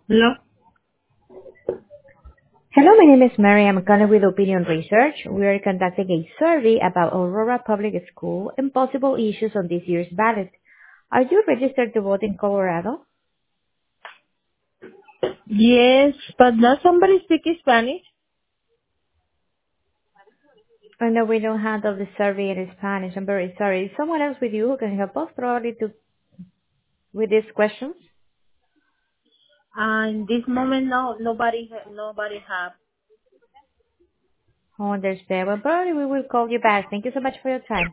Hello? Hello, my name is Mary. I'm calling with Opinion Research. We are conducting a survey about Aurora Public School and possible issues on this year's ballot. Are you registered to vote in Colorado? Yes, but does somebody speak Spanish? I know we don't handle the survey in Spanish. I'm very sorry. Is someone else with you who can help us probably with these questions? In this moment, no, nobody have. I understand. Well, probably we will call you back. Thank you so much for your time.